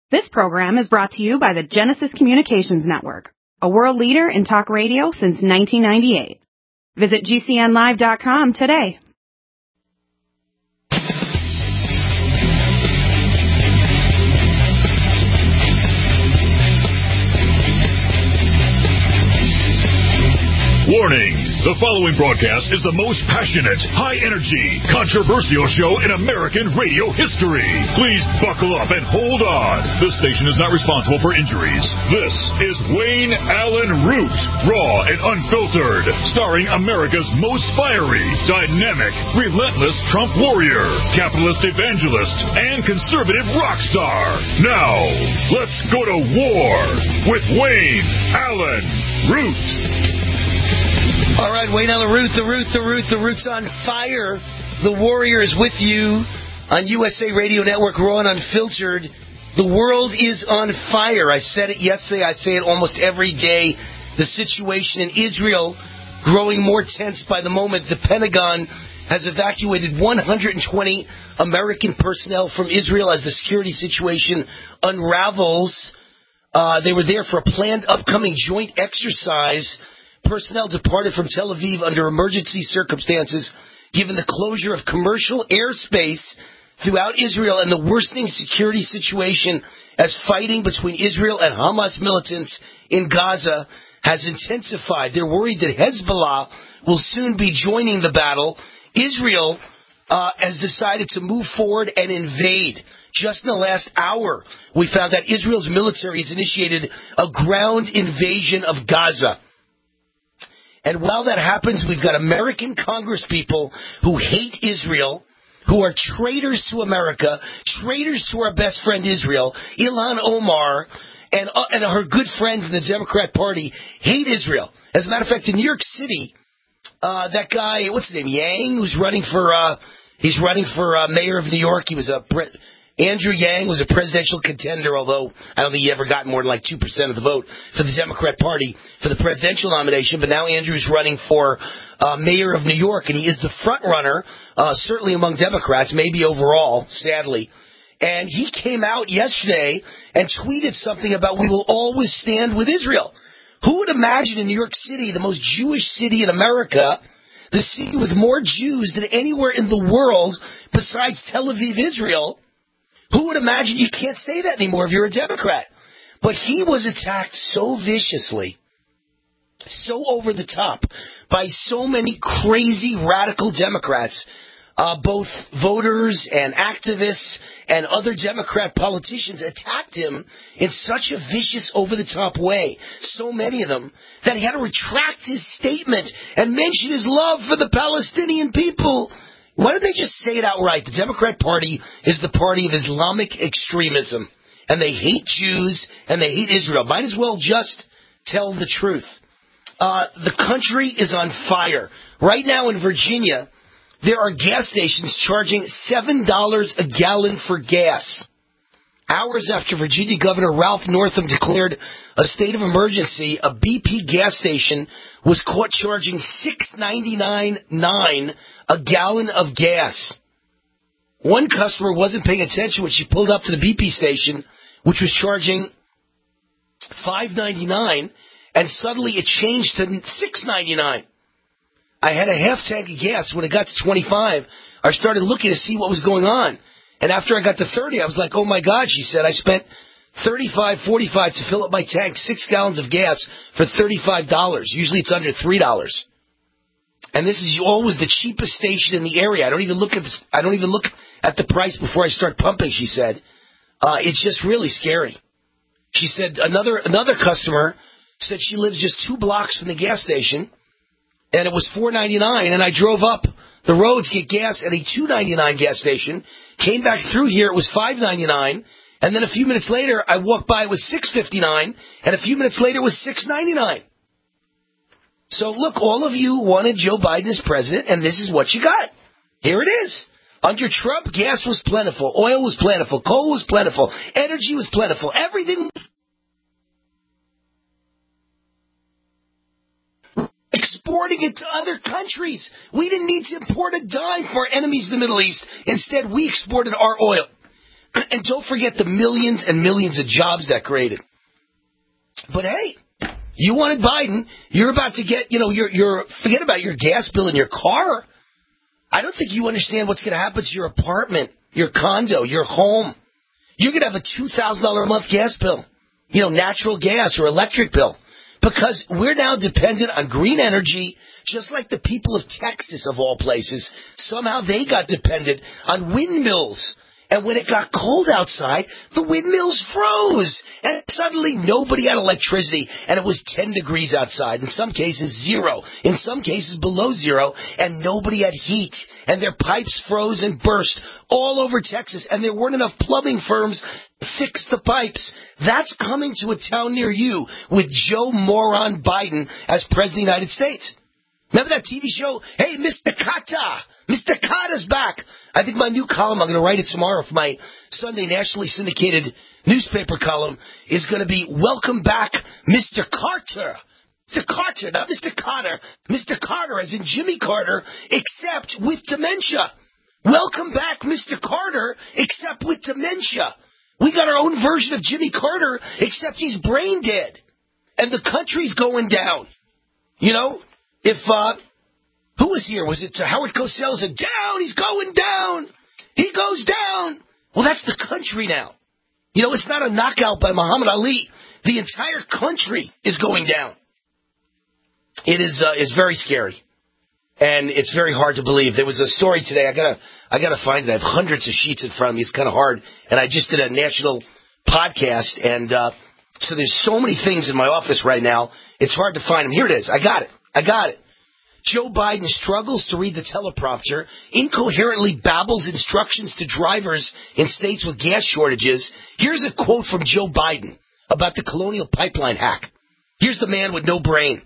This program is brought to you by the Genesis Communications Network, a world leader in talk radio since 1998. Visit GCNlive.com today. Warning! The following broadcast is the most passionate, high-energy, controversial show in American radio history. Please buckle up and hold on. This station is not responsible for injuries. This is Wayne Allyn Root, raw and unfiltered, starring America's most fiery, dynamic, relentless Trump warrior, capitalist evangelist, and conservative rock star. Now, let's go to war with Wayne Allyn Root. All right, Wayne Allyn Root, the Root's on fire. The Warrior is with you on USA Radio Network, raw and unfiltered. The world is on fire. I said it yesterday. I say it almost every day. The situation in Israel growing more tense by the moment. The Pentagon has evacuated 120 American personnel from Israel as the security situation unravels. They were there for a planned upcoming joint exercise. Personnel departed from Tel Aviv under emergency circumstances, given the closure of commercial airspace throughout Israel and the worsening security situation as fighting between Israel and Hamas militants in Gaza has intensified. They're worried that Hezbollah will soon be joining the battle. Israel has decided to move forward and invade. Just in the last hour, we found that Israel's military has initiated a ground invasion of Gaza. And while that happens, we've got American congresspeople who hate Israel, who are traitors to America, traitors to our best friend Israel. Ilhan Omar and her good friends in the Democrat Party hate Israel. As a matter of fact, in New York City, that guy, what's his name, Yang, who's running for mayor of New York. He was Andrew Yang was a presidential contender, although I don't think he ever got more than like 2% of the vote for the Democrat Party for the presidential nomination. But now Andrew's running for mayor of New York, and he is the front runner, certainly among Democrats, maybe overall, sadly. And he came out yesterday and tweeted something about we will always stand with Israel. Who would imagine in New York City, the most Jewish city in America, the city with more Jews than anywhere in the world besides Tel Aviv, Israel, who would imagine you can't say that anymore if you're a Democrat? But he was attacked so viciously, so over the top, by so many crazy radical Democrats, both voters and activists and other Democrat politicians attacked him in such a vicious, over-the-top way, so many of them, that he had to retract his statement and mention his love for the Palestinian people. Why don't they just say it outright? The Democrat Party is the party of Islamic extremism, and they hate Jews, and they hate Israel. Might as well just tell the truth. The country is on fire. Right now in Virginia, there are gas stations charging $7 a gallon for gas. Hours after Virginia Governor Ralph Northam declared a state of emergency, a BP gas station was caught charging $6.99 a gallon of gas. One customer wasn't paying attention when she pulled up to the BP station, which was charging $5.99, and suddenly it changed to $6.99. I had a half tank of gas. When it got to 25, I started looking to see what was going on. And after I got to 30, I was like, oh my God, she said, I spent $35, $45 to fill up my tank, 6 gallons of gas for $35. Usually it's under $3. And this is always the cheapest station in the area. I don't even look at the price before I start pumping, she said. It's just really scary. She said another customer said she lives just 2 blocks from the gas station, and it was $4.99, and I drove up the road to get gas at a $2.99 gas station, came back through here, it was $5.99, and then a few minutes later, I walked by, it was $6.59, and a few minutes later, it was $6.99. So look, all of you wanted Joe Biden as president, and this is what you got. Here it is. Under Trump, gas was plentiful, oil was plentiful, coal was plentiful, energy was plentiful, everything. Exporting it to other countries. We didn't need to import a dime for our enemies in the Middle East. Instead, we exported our oil. And don't forget the millions and millions of jobs that created. But hey, you wanted Biden. You're about to get, forget about your gas bill in your car. I don't think you understand what's going to happen to your apartment, your condo, your home. You're going to have a $2,000 a month gas bill, natural gas or electric bill, because we're now dependent on green energy, just like the people of Texas, of all places. Somehow they got dependent on windmills. And when it got cold outside, the windmills froze. And suddenly nobody had electricity. And it was 10 degrees outside. In some cases, 0. In some cases, below 0. And nobody had heat. And their pipes froze and burst all over Texas. And there weren't enough plumbing firms to fix the pipes. That's coming to a town near you with Joe Moron Biden as President of the United States. Remember that TV show? Hey, Mr. Kata! Mr. Kata's back! I think my new column, I'm going to write it tomorrow for my Sunday nationally syndicated newspaper column, is going to be Welcome Back, Mr. Carter. Mr. Carter, not Mr. Carter. Mr. Carter, as in Jimmy Carter, except with dementia. Welcome back, Mr. Carter, except with dementia. We got our own version of Jimmy Carter, except he's brain dead. And the country's going down. If, who was here? Was it Howard Cosell said, down, he's going down. He goes down. Well, that's the country now. It's not a knockout by Muhammad Ali. The entire country is going down. It is very scary. And it's very hard to believe. There was a story today. I gotta find it. I have hundreds of sheets in front of me. It's kind of hard. And I just did a national podcast. And, so there's so many things in my office right now. It's hard to find them. Here it is. I got it. Joe Biden struggles to read the teleprompter, incoherently babbles instructions to drivers in states with gas shortages. Here's a quote from Joe Biden about the Colonial Pipeline hack. Here's the man with no brain.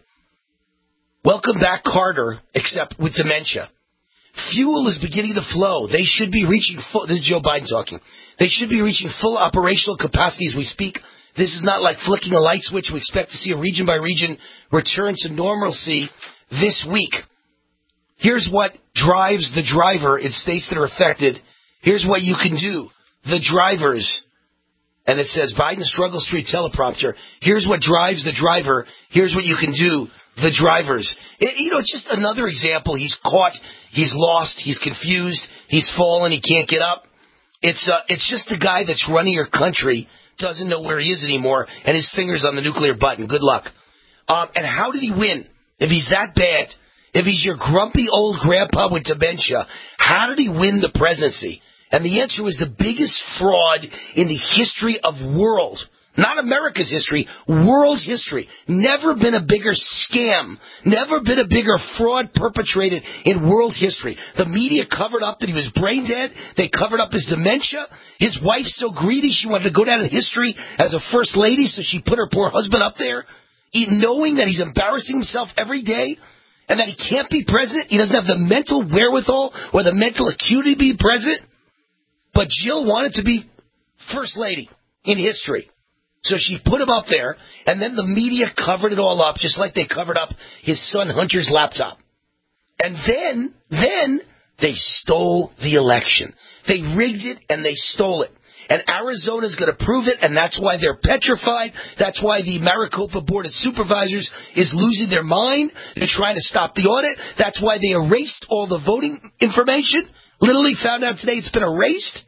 Welcome back, Carter, except with dementia. Fuel is beginning to flow. They should be reaching full. This is Joe Biden talking. They should be reaching full operational capacity as we speak. This is not like flicking a light switch. We expect to see a region-by-region return to normalcy this week. Here's what drives the driver in states that are affected. Here's what you can do. The drivers. And it says, Biden struggles to read teleprompter. Here's what drives the driver. Here's what you can do. The drivers. It's just another example. He's caught. He's lost. He's confused. He's fallen. He can't get up. It's just the guy that's running your country doesn't know where he is anymore, and his finger's on the nuclear button. Good luck. And how did he win? If he's that bad, if he's your grumpy old grandpa with dementia, how did he win the presidency? And the answer was the biggest fraud in the history of world. Not America's history, world history. Never been a bigger scam. Never been a bigger fraud perpetrated in world history. The media covered up that he was brain dead. They covered up his dementia. His wife's so greedy she wanted to go down in history as a first lady, so she put her poor husband up there. Knowing that he's embarrassing himself every day and that he can't be president. He doesn't have the mental wherewithal or the mental acuity to be president. But Jill wanted to be first lady in history. So she put him up there, and then the media covered it all up, just like they covered up his son Hunter's laptop. And then they stole the election. They rigged it, and they stole it. And Arizona's going to prove it, and that's why they're petrified. That's why the Maricopa Board of Supervisors is losing their mind. They're trying to stop the audit. That's why they erased all the voting information. Literally found out today it's been erased.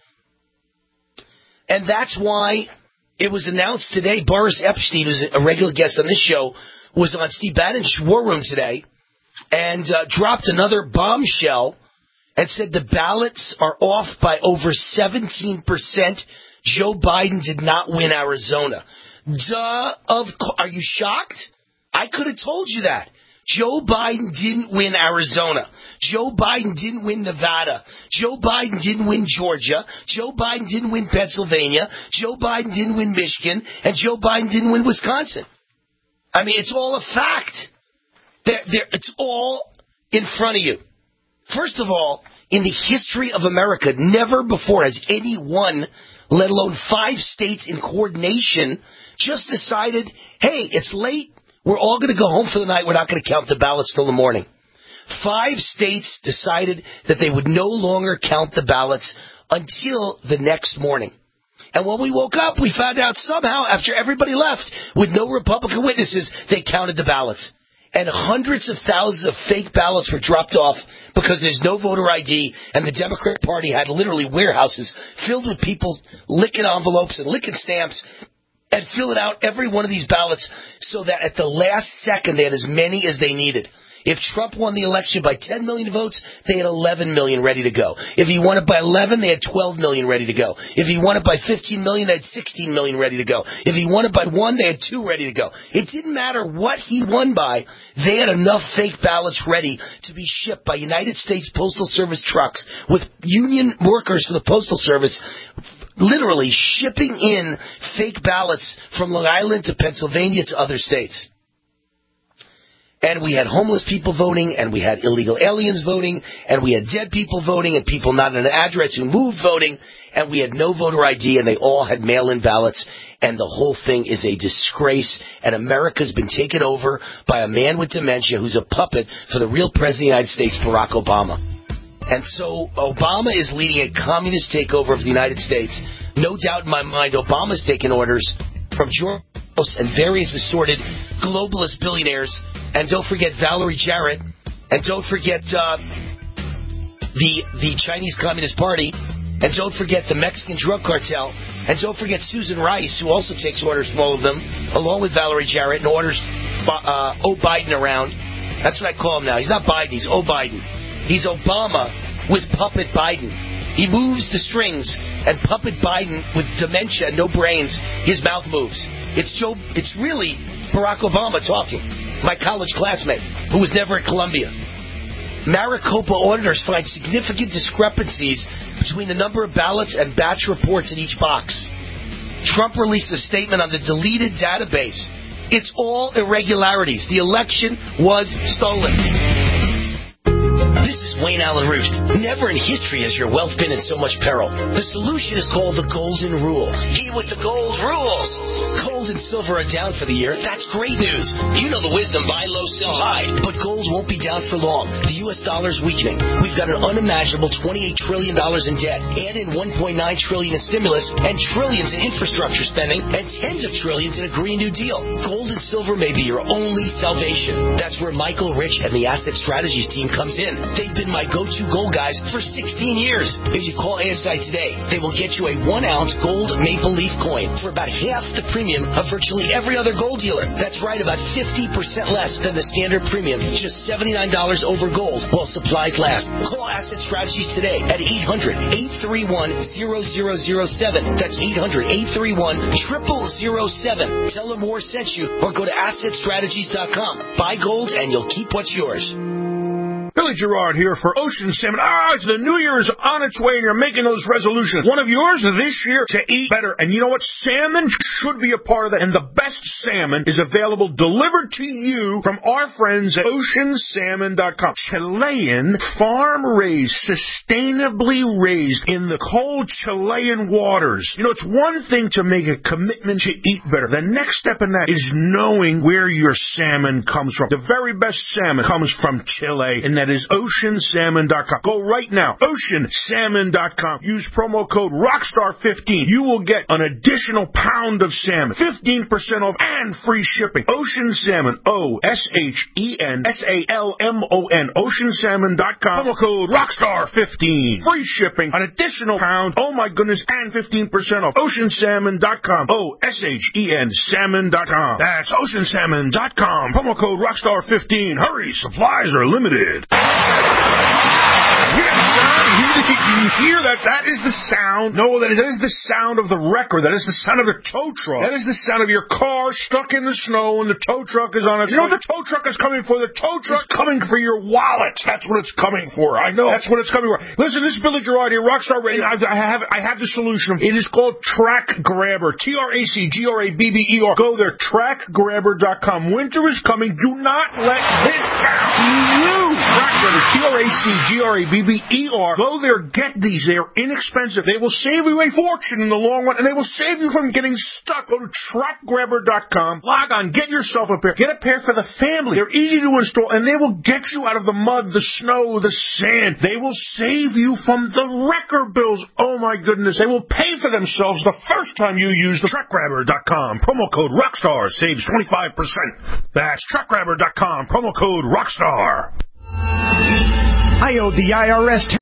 And that's why it was announced today, Boris Epstein, who's a regular guest on this show, was on Steve Bannon's War Room today and dropped another bombshell and said the ballots are off by over 17%. Joe Biden did not win Arizona. Are you shocked? I could have told you that. Joe Biden didn't win Arizona. Joe Biden didn't win Nevada. Joe Biden didn't win Georgia. Joe Biden didn't win Pennsylvania. Joe Biden didn't win Michigan. And Joe Biden didn't win Wisconsin. I mean, it's all a fact. It's all in front of you. First of all, in the history of America, never before has anyone, let alone 5 states in coordination, just decided, hey, it's late. We're all going to go home for the night. We're not going to count the ballots till the morning. 5 states decided that they would no longer count the ballots until the next morning. And when we woke up, we found out somehow, after everybody left, with no Republican witnesses, they counted the ballots. And hundreds of thousands of fake ballots were dropped off because there's no voter ID, and the Democrat Party had literally warehouses filled with people licking envelopes and licking stamps and filling out every one of these ballots so that at the last second they had as many as they needed. If Trump won the election by 10 million votes, they had 11 million ready to go. If he won it by 11, they had 12 million ready to go. If he won it by 15 million, they had 16 million ready to go. If he won it by 1, they had 2 ready to go. It didn't matter what he won by. They had enough fake ballots ready to be shipped by United States Postal Service trucks with union workers for the Postal Service, literally shipping in fake ballots from Long Island to Pennsylvania to other states. And we had homeless people voting, and we had illegal aliens voting, and we had dead people voting, and people not in an address who moved voting, and we had no voter ID, and they all had mail-in ballots, and the whole thing is a disgrace, and America's been taken over by a man with dementia who's a puppet for the real President of the United States, Barack Obama. And so Obama is leading a communist takeover of the United States. No doubt in my mind, Obama's taking orders from George and various assorted globalist billionaires. And don't forget Valerie Jarrett. And don't forget the Chinese Communist Party. And don't forget the Mexican drug cartel. And don't forget Susan Rice, who also takes orders from all of them, along with Valerie Jarrett, and orders Biden around. That's what I call him now. He's not Biden. He's Biden. He's Obama with puppet Biden. He moves the strings, and puppet Biden with dementia and no brains, his mouth moves. It's really Barack Obama talking. My college classmate, who was never at Columbia. Maricopa auditors find significant discrepancies between the number of ballots and batch reports in each box. Trump released a statement on the deleted database. It's all irregularities. The election was stolen. This is Wayne Allen Root. Never in history has your wealth been in so much peril. The solution is called the Golden Rule. He with the gold rules. Gold and silver are down for the year. That's great news. You know the wisdom, buy low, sell high. But gold won't be down for long. The U.S. dollar's weakening. We've got an unimaginable $28 trillion in debt. Add in $1.9 trillion in stimulus and trillions in infrastructure spending and tens of trillions in a Green New Deal. Gold and silver may be your only salvation. That's where Michael Rich and the Asset Strategies team comes in. They've been my go-to gold guys for 16 years. If you call ASI today, they will get you a 1-ounce gold maple leaf coin for about half the premium of virtually every other gold dealer. That's right, about 50% less than the standard premium. Just $79 over gold while supplies last. Call Asset Strategies today at 800-831-0007. That's 800-831-0007. Tell them War sent you or go to AssetStrategies.com. Buy gold and you'll keep what's yours. Billy Gerard here for Ocean Salmon. It's the New Year is on its way and you're making those resolutions. One of yours this year to eat better. And you know what? Salmon should be a part of that. And the best salmon is available delivered to you from our friends at OceanSalmon.com. Chilean, farm-raised, sustainably raised in the cold Chilean waters. You know, it's one thing to make a commitment to eat better. The next step in that is knowing where your salmon comes from. The very best salmon comes from Chile, and that is OceanSalmon.com. Go right now, OceanSalmon.com. Use promo code ROCKSTAR15. You will get an additional pound of salmon, 15% off, and free shipping. Ocean Salmon, OSHENSALMON, OceanSalmon.com. Promo code ROCKSTAR15. Free shipping, an additional pound, oh my goodness, and 15% off. OceanSalmon.com, OSHENSalmon.com. That's OceanSalmon.com. Promo code ROCKSTAR15. Hurry, supplies are limited. Yes, sir. Do you hear that? That is the sound. No, that is the sound of the wrecker. That is the sound of the tow truck. That is the sound of your car stuck in the snow and the tow truck is on it. You know what the tow truck is coming for? The tow truck is coming for your wallet. That's what it's coming for. I know. That's what it's coming for. Listen, this is Billy Gerard here, Rockstar Radio. I have the solution. It is called Track Grabber. TRACGRABBER. Go there, trackgrabber.com. Winter is coming. Do not let this sound you. Track Grabber. TRACGRABBER. Go there. Get these. They are inexpensive. They will save you a fortune in the long run, and they will save you from getting stuck. Go to TrackGrabber.com. Log on. Get yourself a pair. Get a pair for the family. They're easy to install, and they will get you out of the mud, the snow, the sand. They will save you from the wrecker bills. Oh, my goodness. They will pay for themselves the first time you use the TrackGrabber.com. Promo code ROCKSTAR saves 25%. That's TrackGrabber.com. Promo code ROCKSTAR. I owe the IRS.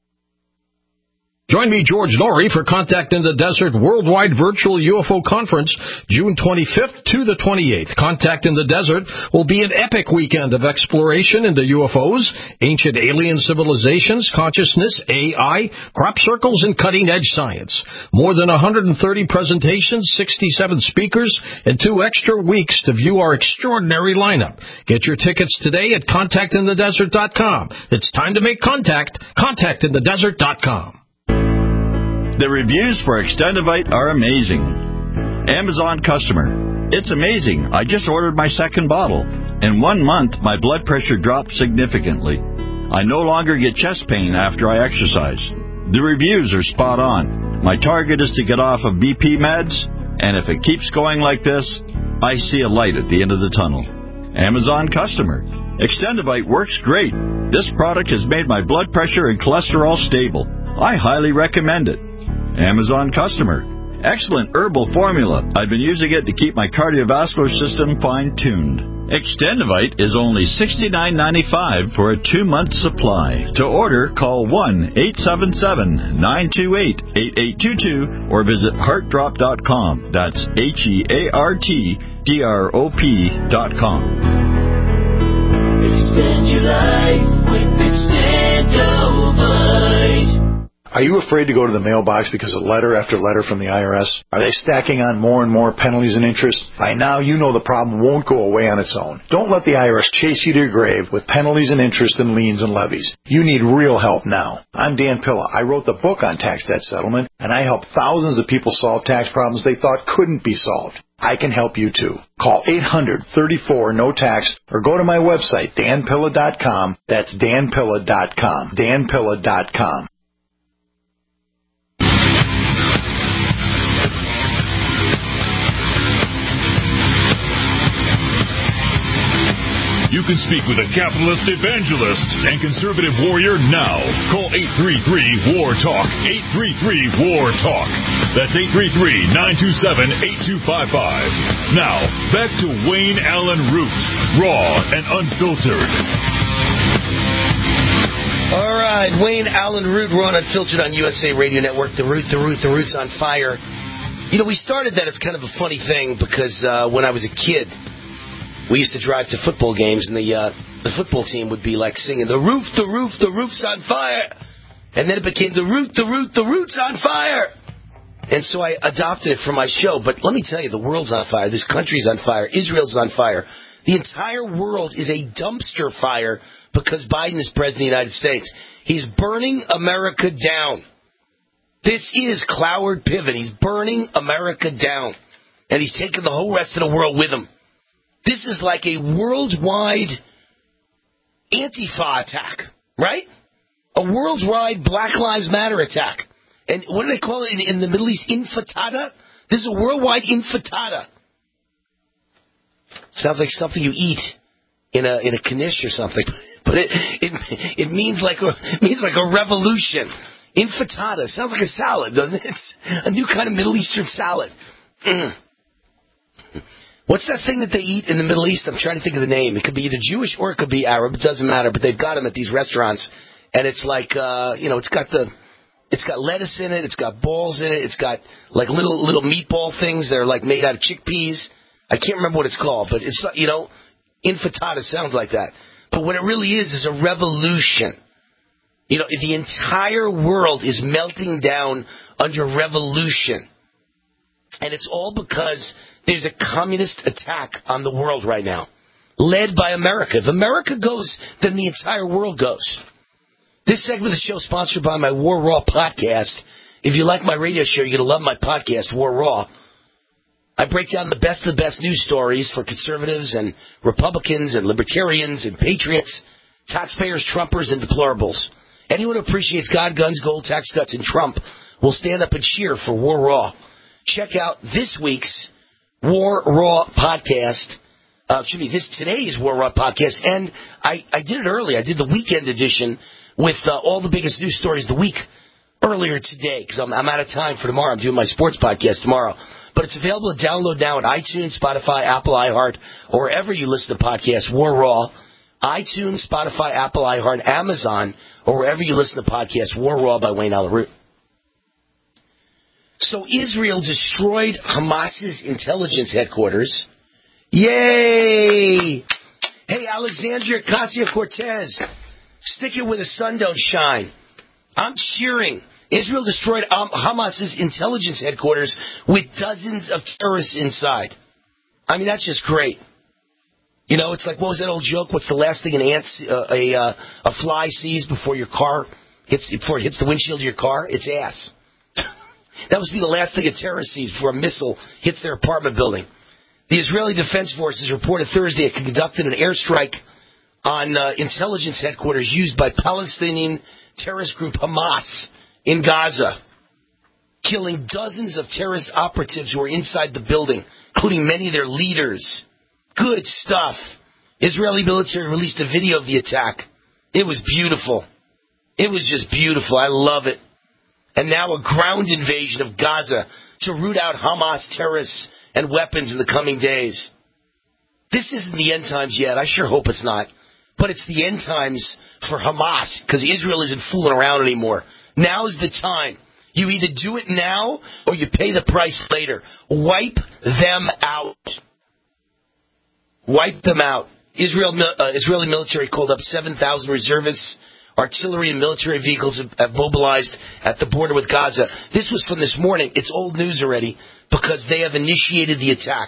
Join me, George Norrie, for Contact in the Desert Worldwide Virtual UFO Conference, June 25th to the 28th. Contact in the Desert will be an epic weekend of exploration into UFOs, ancient alien civilizations, consciousness, AI, crop circles, and cutting-edge science. More than 130 presentations, 67 speakers, and 2 extra weeks to view our extraordinary lineup. Get your tickets today at contactinthedesert.com. It's time to make contact. Contactinthedesert.com. The reviews for Extendivite are amazing. Amazon customer. It's amazing. I just ordered my second bottle. In 1 month, my blood pressure dropped significantly. I no longer get chest pain after I exercise. The reviews are spot on. My target is to get off of BP meds, and if it keeps going like this, I see a light at the end of the tunnel. Amazon customer. Extendivite works great. This product has made my blood pressure and cholesterol stable. I highly recommend it. Amazon customer. Excellent herbal formula. I've been using it to keep my cardiovascular system fine-tuned. Extendivite is only $69.95 for a 2-month supply. To order, call 1-877-928-8822 or visit heartdrop.com. That's HEARTDROP.com. Extend your life with Extendivite. Are you afraid to go to the mailbox because of letter after letter from the IRS? Are they stacking on more and more penalties and interest? By now, you know the problem won't go away on its own. Don't let the IRS chase you to your grave with penalties and interest and liens and levies. You need real help now. I'm Dan Pilla. I wrote the book on tax debt settlement, and I help thousands of people solve tax problems they thought couldn't be solved. I can help you too. Call 800-34-NO-TAX or go to my website, danpilla.com. That's danpilla.com. danpilla.com. You can speak with a capitalist evangelist and conservative warrior now. Call 833-WAR-TALK. 833-WAR-TALK. That's 833-927-8255. Now, back to Wayne Allen Root, raw and unfiltered. All right, Wayne Allen Root, raw and unfiltered on USA Radio Network. The Root's on fire. You know, we started that as kind of a funny thing because when I was a kid, we used to drive to football games, and the football team would be like singing, the roof's on fire. And then it became the root's on fire. And so I adopted it for my show. But let me tell you, the world's on fire. This country's on fire. Israel's on fire. The entire world is a dumpster fire because Biden is president of the United States. He's burning America down. This is Cloward Piven. He's burning America down. And he's taking the whole rest of the world with him. This is like a worldwide Antifa attack, right? A worldwide Black Lives Matter attack. And what do they call it in the Middle East? Intifada? This is a worldwide intifada. Sounds like something you eat in a knish or something. But it means like a revolution. Intifada. Sounds like a salad, doesn't it? It's a new kind of Middle Eastern salad. What's that thing that they eat in the Middle East? I'm trying to think of the name. It could be either Jewish or it could be Arab. It doesn't matter. But they've got them at these restaurants, and it's like it's got lettuce in it. It's got balls in it. It's got like little meatball things that are like made out of chickpeas. I can't remember what it's called, but it's intifada sounds like that. But what it really is a revolution. You know, the entire world is melting down under revolution, and it's all because there's a communist attack on the world right now, led by America. If America goes, then the entire world goes. This segment of the show is sponsored by my War Raw podcast. If you like my radio show, you're going to love my podcast, War Raw. I break down the best of the best news stories for conservatives and Republicans and libertarians and patriots, taxpayers, Trumpers, and deplorables. Anyone who appreciates God, guns, gold, tax cuts, and Trump will stand up and cheer for War Raw. Check out this week's War Raw podcast. Today's War Raw podcast. And I did it early. I did the weekend edition with all the biggest news stories of the week earlier today because I'm out of time for tomorrow. I'm doing my sports podcast tomorrow. But it's available to download now at iTunes, Spotify, Apple, iHeart, or wherever you listen to podcasts. War Raw, iTunes, Spotify, Apple, iHeart, Amazon, or wherever you listen to podcasts. War Raw by Wayne Alaroot. So Israel destroyed Hamas's intelligence headquarters. Yay! Hey, Alexandria Ocasio-Cortez, stick it where the sun don't shine. I'm cheering. Israel destroyed Hamas's intelligence headquarters with dozens of terrorists inside. I mean, that's just great. You know, it's like, what was that old joke? What's the last thing a fly sees before it hits the windshield of your car? It's ass. That must be the last thing a terrorist sees before a missile hits their apartment building. The Israeli Defense Forces reported Thursday it conducted an airstrike on intelligence headquarters used by Palestinian terrorist group Hamas in Gaza, killing dozens of terrorist operatives who were inside the building, including many of their leaders. Good stuff. Israeli military released a video of the attack. It was beautiful. It was just beautiful. I love it. And now a ground invasion of Gaza to root out Hamas terrorists and weapons in the coming days. This isn't the end times yet. I sure hope it's not. But it's the end times for Hamas, because Israel isn't fooling around anymore. Now is the time. You either do it now or you pay the price later. Wipe them out. Wipe them out. Israeli military called up 7,000 reservists. Artillery and military vehicles have mobilized at the border with Gaza. This was from this morning. It's old news already because they have initiated the attack.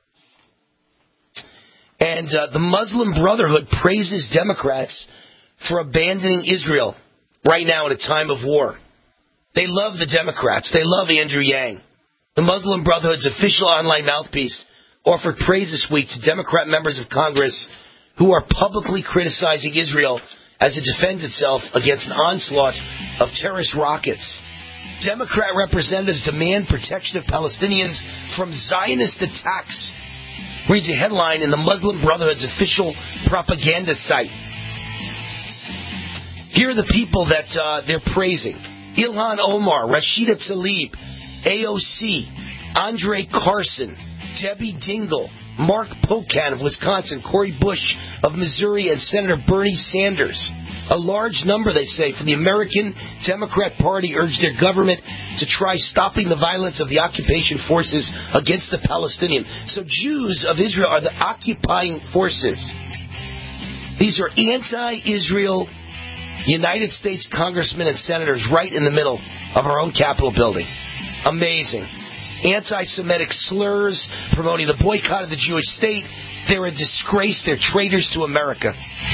And the Muslim Brotherhood praises Democrats for abandoning Israel right now at a time of war. They love the Democrats. They love Andrew Yang. The Muslim Brotherhood's official online mouthpiece offered praise this week to Democrat members of Congress who are publicly criticizing Israel as it defends itself against an onslaught of terrorist rockets. Democrat representatives demand protection of Palestinians from Zionist attacks, reads a headline in the Muslim Brotherhood's official propaganda site. Here are the people that they're praising. Ilhan Omar, Rashida Tlaib, AOC, Andre Carson, Debbie Dingell, Mark Pocan of Wisconsin, Cory Bush of Missouri, and Senator Bernie Sanders. A large number, they say, from the American Democrat Party urged their government to try stopping the violence of the occupation forces against the Palestinians. So Jews of Israel are the occupying forces. These are anti-Israel United States congressmen and senators right in the middle of our own Capitol building. Amazing. Anti-Semitic slurs, promoting the boycott of the Jewish state. They're a disgrace. They're traitors to America.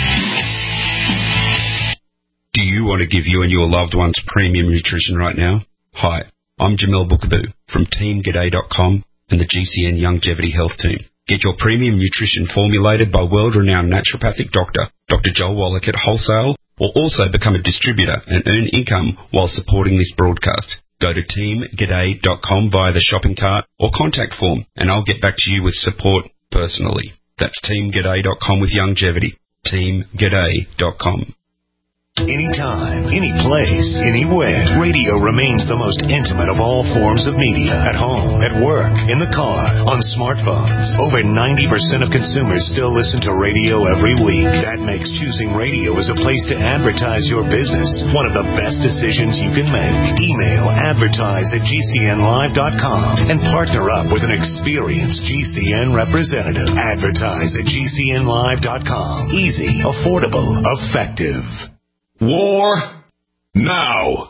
Do you want to give you and your loved ones premium nutrition right now? Hi, I'm Jamel Bookaboo from TeamGaday.com and the GCN Longevity Health Team. Get your premium nutrition formulated by world-renowned naturopathic doctor, Dr. Joel Wallach at Wholesale, or also become a distributor and earn income while supporting this broadcast. Go to TeamGaday.com via the shopping cart or contact form, and I'll get back to you with support personally. That's TeamGaday.com with longevity. TeamGaday.com. Anytime, any place, anywhere. Radio remains the most intimate of all forms of media. At home, at work, in the car, on smartphones. Over 90% of consumers still listen to radio every week. That makes choosing radio as a place to advertise your business one of the best decisions you can make. Email advertise@gcnlive.com and partner up with an experienced GCN representative. Advertise at gcnlive.com. Easy, affordable, effective. War now.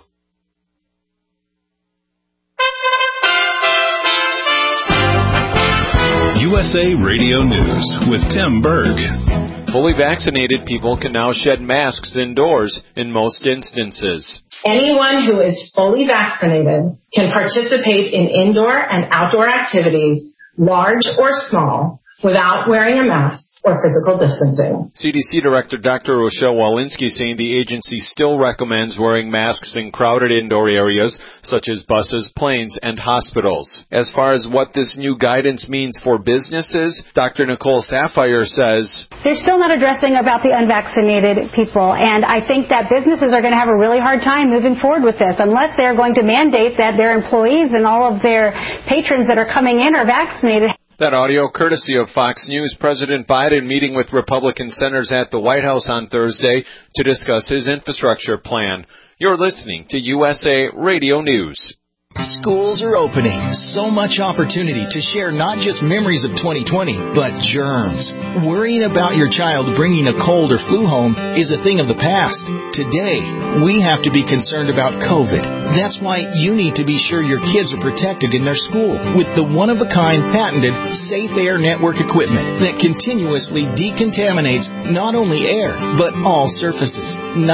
USA Radio News with Tim Berg. Fully vaccinated people can now shed masks indoors in most instances. Anyone who is fully vaccinated can participate in indoor and outdoor activities, large or small, without wearing a mask, or physical distancing. CDC Director Dr. Rochelle Walensky saying the agency still recommends wearing masks in crowded indoor areas such as buses, planes, and hospitals. As far as what this new guidance means for businesses, Dr. Nicole Sapphire says, they're still not addressing about the unvaccinated people, and I think that businesses are going to have a really hard time moving forward with this unless they're going to mandate that their employees and all of their patrons that are coming in are vaccinated. That audio courtesy of Fox News. President Biden meeting with Republican senators at the White House on Thursday to discuss his infrastructure plan. You're listening to USA Radio News. Schools are opening. So much opportunity to share not just memories of 2020, but germs. Worrying about your child bringing a cold or flu home is a thing of the past. Today, we have to be concerned about COVID. That's why you need to be sure your kids are protected in their school with the one-of-a-kind patented Safe Air Network equipment that continuously decontaminates not only air, but all surfaces.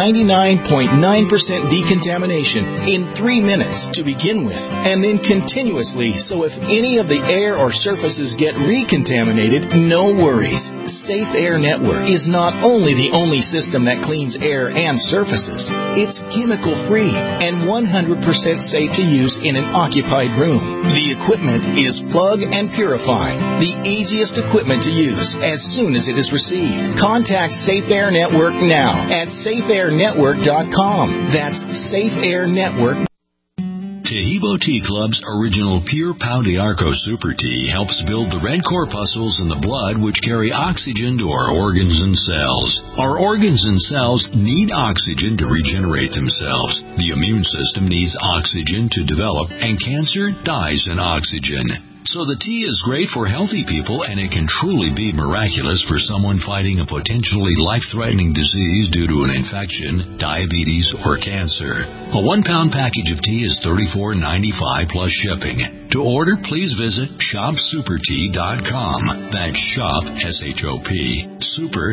99.9% decontamination in 3 minutes to begin with. And then continuously, so if any of the air or surfaces get recontaminated, no worries. Safe Air Network is not only the only system that cleans air and surfaces, it's chemical-free and 100% safe to use in an occupied room. The equipment is plug and purify, the easiest equipment to use as soon as it is received. Contact Safe Air Network now at safeairnetwork.com. That's Safe Air Network. Tahibo Tea Club's original Pure Pau de Arco Super Tea helps build the red corpuscles in the blood which carry oxygen to our organs and cells. Our organs and cells need oxygen to regenerate themselves. The immune system needs oxygen to develop, and cancer dies in oxygen. So the tea is great for healthy people, and it can truly be miraculous for someone fighting a potentially life-threatening disease due to an infection, diabetes, or cancer. A 1-pound package of tea is $34.95 plus shipping. To order, please visit shopsupertea.com. That's shop, S-H-O-P, super,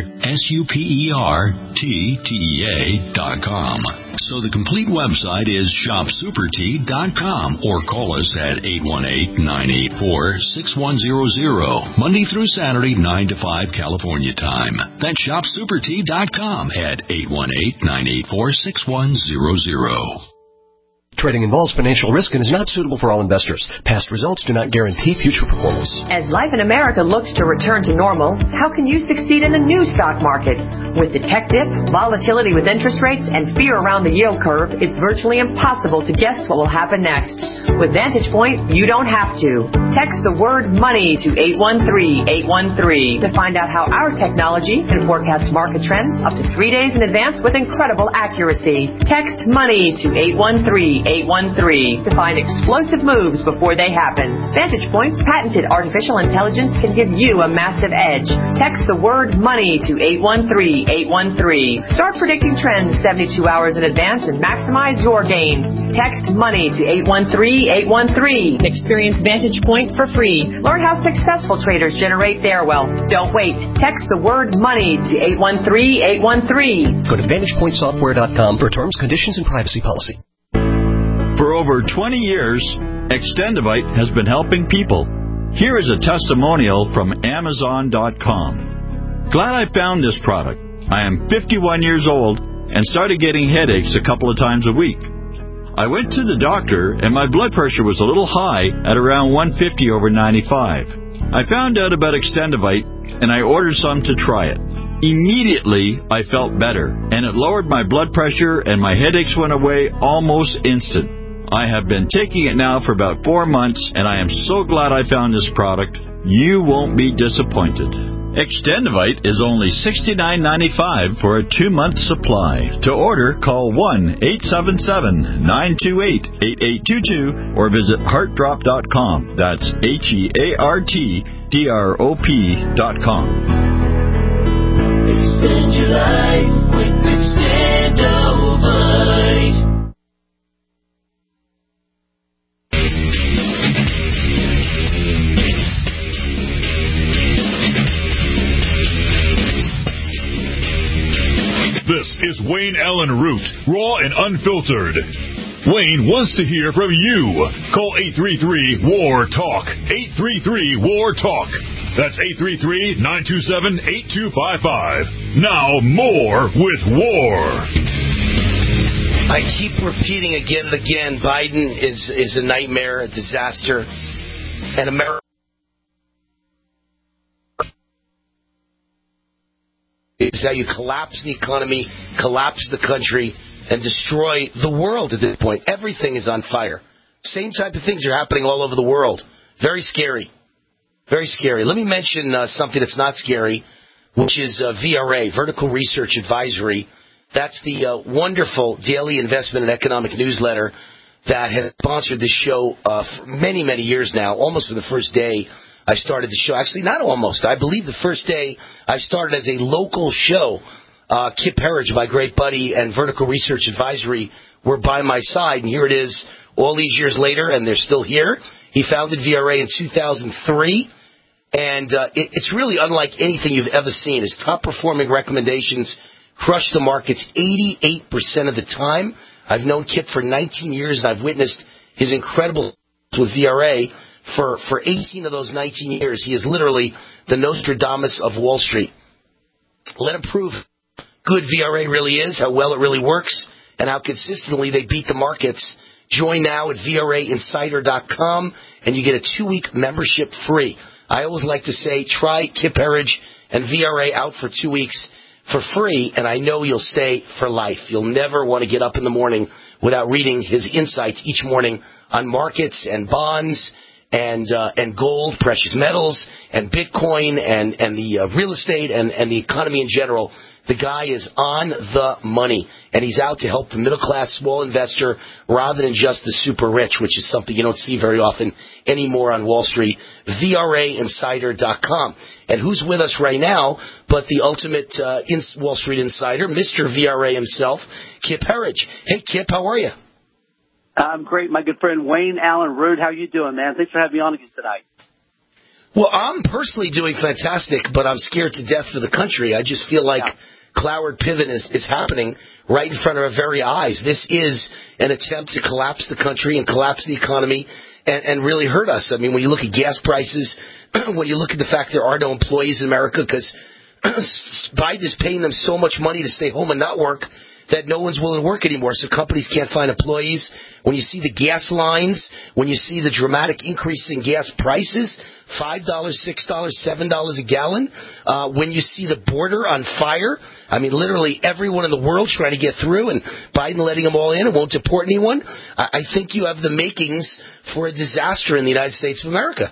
S-U-P-E-R-T-T-E-A.com. So the complete website is shopsupertea.com, or call us at 818-984-6100, Monday through Saturday, 9 to 5 California time. That's shopsupertea.com at 818-984-6100. Trading involves financial risk and is not suitable for all investors. Past results do not guarantee future performance. As life in America looks to return to normal, how can you succeed in the new stock market? With the tech dip, volatility with interest rates, and fear around the yield curve, it's virtually impossible to guess what will happen next. With Vantage Point, you don't have to. Text the word money to 813-813 to find out how our technology can forecast market trends up to 3 days in advance with incredible accuracy. Text money to 813-813 to find explosive moves before they happen. Vantage Point's patented artificial intelligence can give you a massive edge. Text the word money to 813-813. Start predicting trends 72 hours in advance and maximize your gains. Text money to 813-813. Experience Vantage Point for free. Learn how successful traders generate their wealth. Don't wait. Text the word money to 813-813. Go to VantagePointSoftware.com for terms, conditions, and privacy policy. For over 20 years, Extendivite has been helping people. Here is a testimonial from Amazon.com. Glad I found this product. I am 51 years old and started getting headaches a couple of times a week. I went to the doctor and my blood pressure was a little high at around 150 over 95. I found out about Extendivite and I ordered some to try it. Immediately, I felt better, and it lowered my blood pressure and my headaches went away almost instant. I have been taking it now for about 4 months, and I am so glad I found this product. You won't be disappointed. Extendivite is only $69.95 for a 2-month supply. To order, call 1-877-928-8822 or visit heartdrop.com. That's HEARTDROP.com. Extend your life with Extendivite. This is Wayne Allen Root, raw and unfiltered. Wayne wants to hear from you. Call 833-WAR-TALK. 833-WAR-TALK. That's 833-927-8255. Now more with War. I keep repeating again and again, Biden is a nightmare, a disaster, and America is how you collapse the economy, collapse the country, and destroy the world at this point. Everything is on fire. Same type of things are happening all over the world. Very scary. Very scary. Let me mention something that's not scary, which is VRA, Vertical Research Advisory. That's the wonderful daily investment and economic newsletter that has sponsored this show for many, many years now, almost from the first day I started the show. Actually, not almost. I believe the first day I started as a local show. Kip Herridge, my great buddy, and Vertical Research Advisory were by my side, and here it is all these years later, and they're still here. He founded VRA in 2003, and it's really unlike anything you've ever seen. His top-performing recommendations crush the markets 88% of the time. I've known Kip for 19 years, and I've witnessed his incredible with VRA for 18 of those 19 years. He is literally the Nostradamus of Wall Street. Let him prove good VRA really is, how well it really works, and how consistently they beat the markets. Join now at VRAinsider.com, and you get a 2-week membership free. I always like to say, try Kip Herridge and VRA out for 2 weeks for free, and I know you'll stay for life. You'll never want to get up in the morning without reading his insights each morning on markets and bonds and gold, precious metals, and Bitcoin, and the real estate and the economy in general. The guy is on the money, and he's out to help the middle-class small investor rather than just the super rich, which is something you don't see very often anymore on Wall Street. VRAinsider.com. And who's with us right now but the ultimate Wall Street insider, Mr. VRA himself, Kip Herridge. Hey, Kip, how are you? I'm great, my good friend Wayne Allen Root. How you doing, man? Thanks for having me on again tonight. Well, I'm personally doing fantastic, but I'm scared to death for the country. I just feel like Cloward Piven is happening right in front of our very eyes. This is an attempt to collapse the country and collapse the economy and really hurt us. I mean, when you look at gas prices, when you look at the fact there are no employees in America because Biden is paying them so much money to stay home and not work that no one's willing to work anymore, so companies can't find employees. When you see the gas lines, when you see the dramatic increase in gas prices, $5, $6, $7 a gallon, when you see the border on fire, I mean, literally everyone in the world trying to get through, and Biden letting them all in and won't deport anyone, I think you have the makings for a disaster in the United States of America.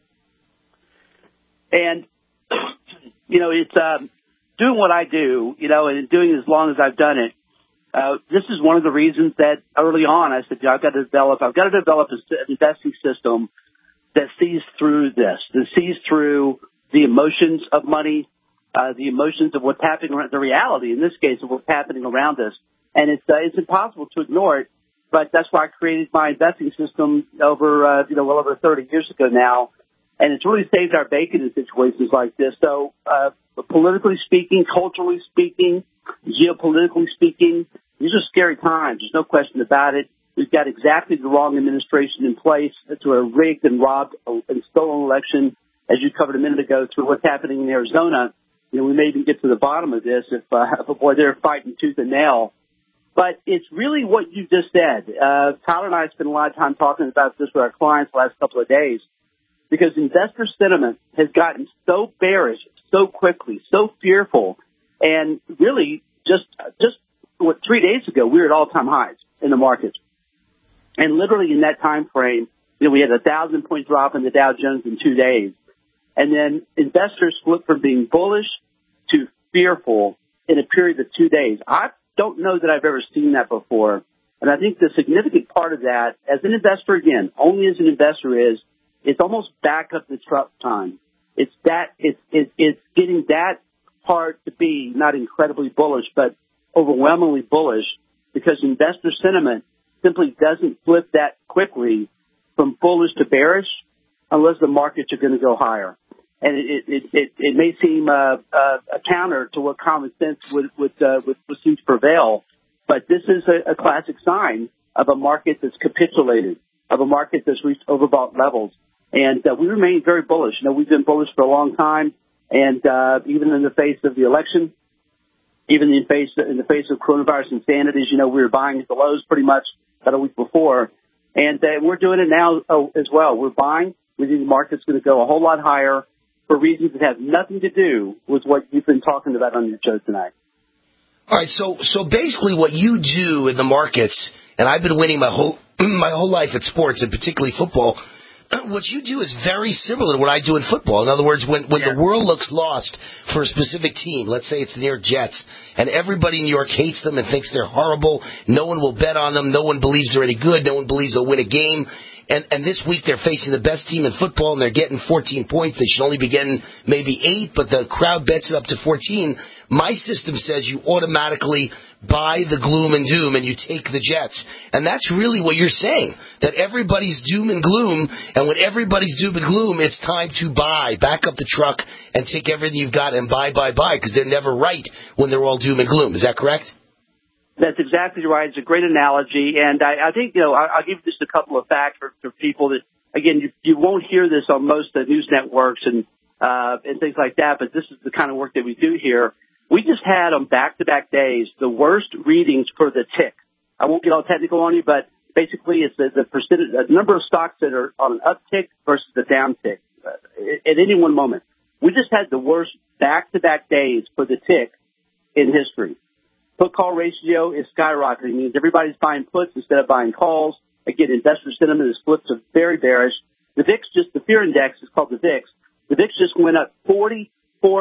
And, you know, it's doing what I do, you know, and doing it as long as I've done it. This is one of the reasons that early on I said, I've got to develop an investing system that sees through this, that sees through the emotions of money, the emotions of what's happening around, the reality in this case of what's happening around us. And it's impossible to ignore it, but that's why I created my investing system over, well over 30 years ago now. And it's really saved our bacon in situations like this. So, politically speaking, culturally speaking, geopolitically speaking, these are scary times. There's no question about it. We've got exactly the wrong administration in place to a rigged and robbed and stolen election, as you covered a minute ago, through what's happening in Arizona. You know, we may even get to the bottom of this if boy, they're fighting tooth and nail. But it's really what you just said. Tyler and I spent a lot of time talking about this with our clients the last couple of days, because investor sentiment has gotten so bearish so quickly, so fearful, and really just 3 days ago we were at all-time highs in the markets, and literally in that time frame, we had a 1,000-point drop in the Dow Jones in 2 days, and then investors flipped from being bullish to fearful in a period of 2 days. I don't know that I've ever seen that before, and I think the significant part of that, as an investor again, only as an investor, is it's almost back up the truck time. It's getting that hard to be not incredibly bullish, but overwhelmingly bullish, because investor sentiment simply doesn't flip that quickly from bullish to bearish unless the markets are going to go higher. And it may seem a counter to what common sense would seem to prevail, but this is a classic sign of a market that's capitulated, of a market that's reached overbought levels. And we remain very bullish. We've been bullish for a long time, and even in the face of the election, even in the face of coronavirus insanities, we were buying at the lows pretty much about a week before. And we're doing it now as well. We're buying. We think the market's going to go a whole lot higher for reasons that have nothing to do with what you've been talking about on your show tonight. All right, so basically what you do in the markets, and I've been winning my whole life at sports, and particularly football, what you do is very similar to what I do in football. In other words, when the world looks lost for a specific team, let's say it's the New York Jets, and everybody in New York hates them and thinks they're horrible, no one will bet on them, no one believes they're any good, no one believes they'll win a game, and this week they're facing the best team in football and they're getting 14 points. They should only be getting maybe 8, but the crowd bets it up to 14. My system says you automatically buy the gloom and doom and you take the Jets. And that's really what you're saying, that everybody's doom and gloom, and when everybody's doom and gloom, it's time to buy. Back up the truck and take everything you've got and buy, because they're never right when they're all doom and gloom. Is that correct? That's exactly right. It's a great analogy. And I think, I'll give just a couple of facts for people that, again, you won't hear this on most news networks and things like that, but this is the kind of work that we do here. We just had on back-to-back days the worst readings for the tick. I won't get all technical on you, but basically it's the percentage, the number of stocks that are on an uptick versus the downtick at any one moment. We just had the worst back-to-back days for the tick in history. Put-call ratio is skyrocketing. It means everybody's buying puts instead of buying calls. Again, investor sentiment is flipped to very bearish. The VIX, the fear index is called the VIX. The VIX just went up 44%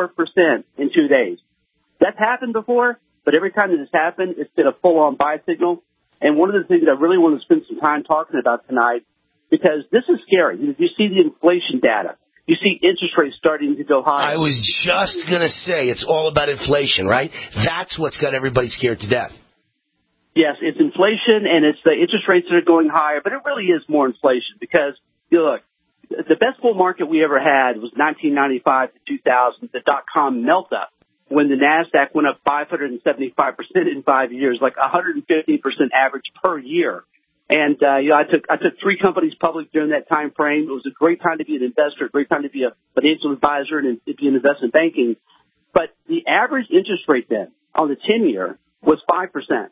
in 2 days. That's happened before, but every time that it's happened, it's been a full-on buy signal. And one of the things I really want to spend some time talking about tonight, because this is scary. You see the inflation data. You see interest rates starting to go high. I was just going to say, it's all about inflation, right? That's what's got everybody scared to death. Yes, it's inflation, and it's the interest rates that are going higher, but it really is more inflation because, look, the best bull market we ever had was 1995 to 2000, the dot-com melt-up, when the NASDAQ went up 575% in 5 years, like 115% average per year. And I took 3 companies public during that time frame. It was a great time to be an investor, a great time to be a financial advisor and to be in investment banking. But the average interest rate then on the 10-year was 5%.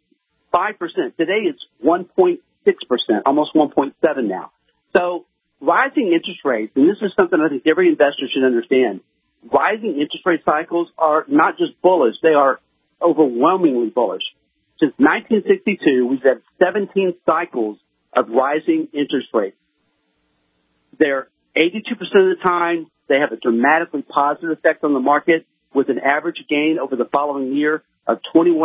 5%. Today it's 1.6%, almost 1.7 now. So rising interest rates, and this is something I think every investor should understand, rising interest rate cycles are not just bullish, they are overwhelmingly bullish. Since 1962, we've had 17 cycles of rising interest rates. They're 82% of the time, they have a dramatically positive effect on the market with an average gain over the following year of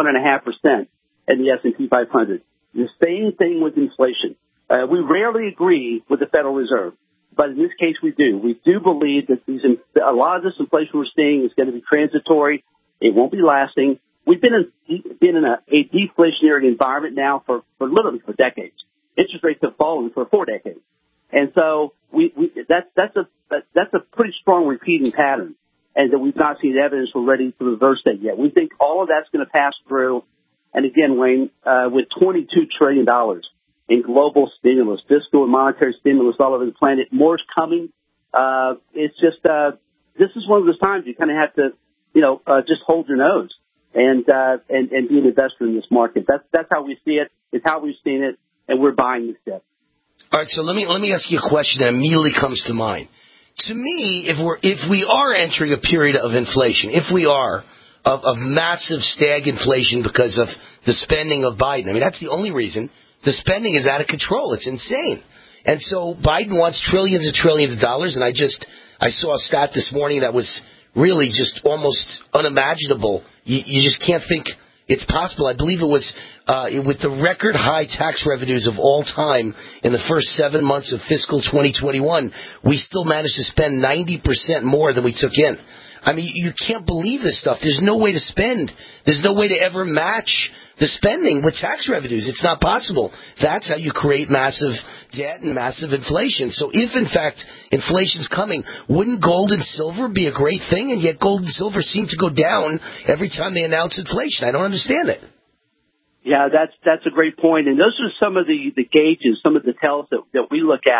21.5% in the S&P 500. The same thing with inflation. We rarely agree with the Federal Reserve, but in this case we do. We do believe that a lot of this inflation we're seeing is going to be transitory. It won't be lasting. We've been in a deflationary environment now for literally for decades. Interest rates have fallen for 4 decades, and so that's a pretty strong repeating pattern, and that we've not seen evidence we're ready to reverse that yet. We think all of that's going to pass through, and again, Wayne, with $22 trillion in global stimulus, fiscal and monetary stimulus all over the planet, more is coming. It's just this is one of those times you kind of have to just hold your nose. And be an investor in this market. That's how we see it. It's how we've seen it, and we're buying this stuff. All right, so let me ask you a question that immediately comes to mind. To me, if we are entering a period of inflation, if we are of massive stagflation because of the spending of Biden, I mean that's the only reason. The spending is out of control. It's insane. And so Biden wants trillions and trillions of dollars, and I saw a stat this morning that was really just almost unimaginable. You just can't think it's possible. I believe it was with the record high tax revenues of all time in the first 7 months of fiscal 2021, we still managed to spend 90% more than we took in. I mean, you can't believe this stuff. There's no way to spend. There's no way to ever match the spending with tax revenues. It's not possible. That's how you create massive debt and massive inflation. So if, in fact, inflation's coming, wouldn't gold and silver be a great thing? And yet gold and silver seem to go down every time they announce inflation. I don't understand it. Yeah, that's a great point. And those are some of the gauges, some of the tells that we look at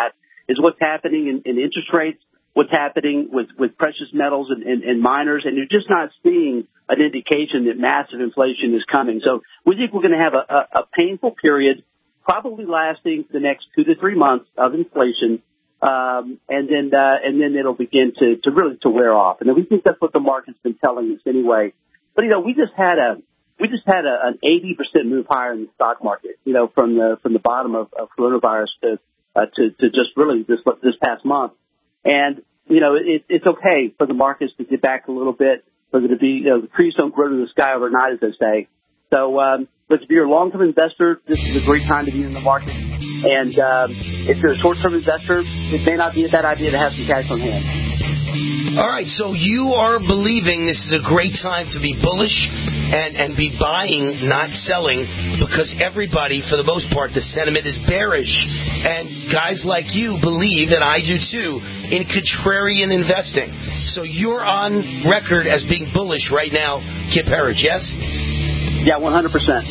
is what's happening in interest rates, what's happening with precious metals and miners, and you're just not seeing an indication that massive inflation is coming. So we think we're going to have a painful period, probably lasting the next 2 to 3 months of inflation, and then it'll begin to really wear off. And we think that's what the market's been telling us anyway. But we just had an 80% move higher in the stock market, from the bottom of coronavirus to just really this past month. And, it's okay for the markets to get back a little bit, for there to be, the trees don't grow to the sky overnight, as they say. So, but if you're a long-term investor, this is a great time to be in the market. And, if you're a short-term investor, it may not be a bad idea to have some cash on hand. All right, so you are believing this is a great time to be bullish and be buying, not selling, because everybody, for the most part, the sentiment is bearish. And guys like you believe, and I do too, in contrarian investing. So you're on record as being bullish right now, Kip Herriage, yes? Yeah, 100%.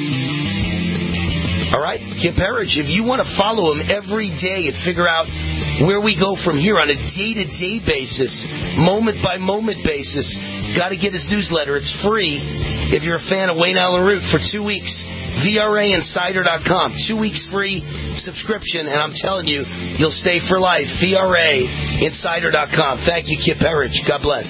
All right, Kip Herriage, if you want to follow him every day and figure out where we go from here on a day-to-day basis, moment-by-moment basis, got to get his newsletter. It's free if you're a fan of Wayne Allyn Root for 2 weeks. VRAinsider.com. 2 weeks free subscription, and I'm telling you, you'll stay for life. VRAinsider.com. Thank you, Kip Herriage. God bless.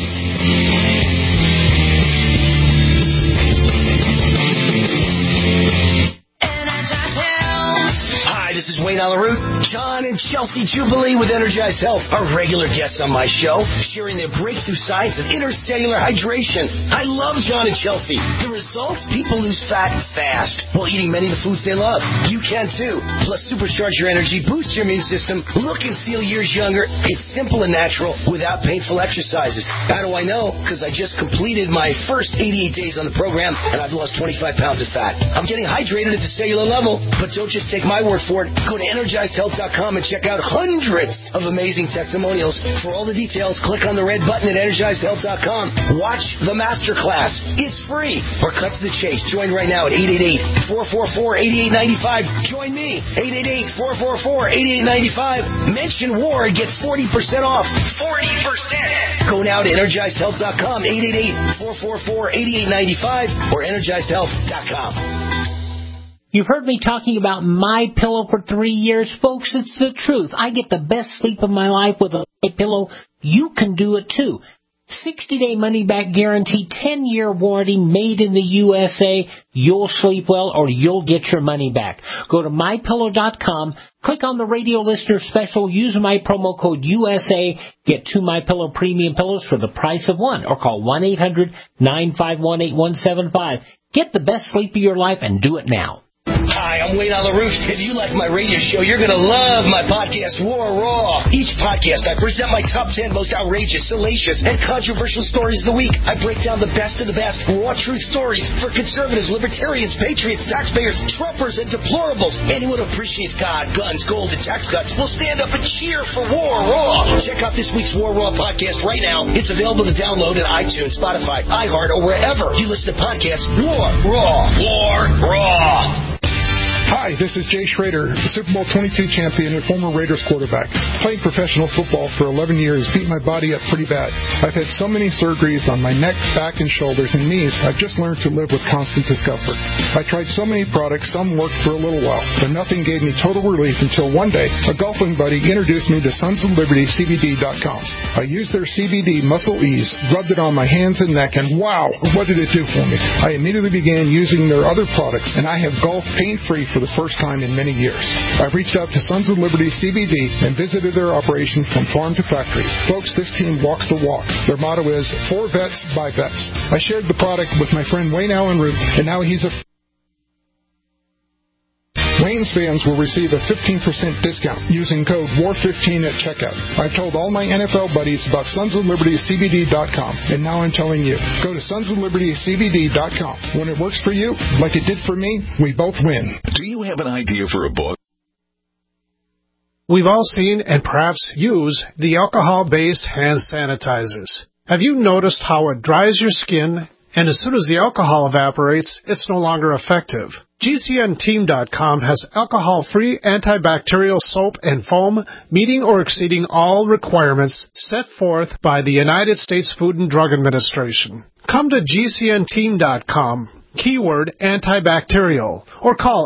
This is Wayne Allyn Root. John and Chelsea Jubilee with Energized Health are regular guests on my show, sharing their breakthrough science of intercellular hydration. I love John and Chelsea. The results? People lose fat fast while eating many of the foods they love. You can too. Plus, supercharge your energy, boost your immune system, look and feel years younger. It's simple and natural without painful exercises. How do I know? Because I just completed my first 88 days on the program, and I've lost 25 pounds of fat. I'm getting hydrated at the cellular level, but don't just take my word for it. Go to EnergizedHealth.com and check out hundreds of amazing testimonials. For all the details, click on the red button at EnergizedHealth.com. Watch the masterclass. It's free. Or cut to the chase. Join right now at 888-444-8895. Join me, 888-444-8895. Mention WAR and get 40% off. 40%! Go now to EnergizedHealth.com, 888-444-8895 or EnergizedHealth.com. You've heard me talking about MyPillow for 3 years, folks. It's the truth. I get the best sleep of my life with a MyPillow. You can do it too. 60-day money-back guarantee, 10-year warranty, made in the USA. You'll sleep well or you'll get your money back. Go to MyPillow.com, click on the radio listener special, use my promo code USA, get 2 MyPillow premium pillows for the price of one, or call 1-800-951-8175. Get the best sleep of your life and do it now. Hi, I'm Wayne Allyn Root. If you like my radio show, you're going to love my podcast, War Raw. Each podcast, I present my top 10 most outrageous, salacious, and controversial stories of the week. I break down the best of the best raw truth stories for conservatives, libertarians, patriots, taxpayers, Trumpers, and deplorables. Anyone who appreciates God, guns, gold, and tax cuts will stand up and cheer for War Raw. Check out this week's War Raw podcast right now. It's available to download at iTunes, Spotify, iHeart, or wherever you listen to podcasts. War Raw. War Raw. Hi, this is Jay Schrader, Super Bowl 22 champion and former Raiders quarterback. Playing professional football for 11 years beat my body up pretty bad. I've had so many surgeries on my neck, back, and shoulders and knees, I've just learned to live with constant discomfort. I tried so many products, some worked for a little while, but nothing gave me total relief until one day a golfing buddy introduced me to SonsOfLibertyCBD.com. I used their CBD Muscle Ease, rubbed it on my hands and neck, and wow, what did it do for me? I immediately began using their other products, and I have golfed pain-free for the first time in many years. I've reached out to Sons of Liberty CBD and visited their operation from farm to factory. Folks, this team walks the walk. Their motto is, for vets, by vets. I shared the product with my friend Wayne Allyn Root, and now he's a... Wayne's fans will receive a 15% discount using code WAR15 at checkout. I've told all my NFL buddies about SonsOfLibertyCBD.com, and now I'm telling you. Go to SonsOfLibertyCBD.com. When it works for you, like it did for me, we both win. Do you have an idea for a book? We've all seen and perhaps use the alcohol-based hand sanitizers. Have you noticed how it dries your skin, and as soon as the alcohol evaporates, it's no longer effective? GCNteam.com has alcohol-free antibacterial soap and foam meeting or exceeding all requirements set forth by the United States Food and Drug Administration. Come to GCNteam.com, keyword antibacterial, or call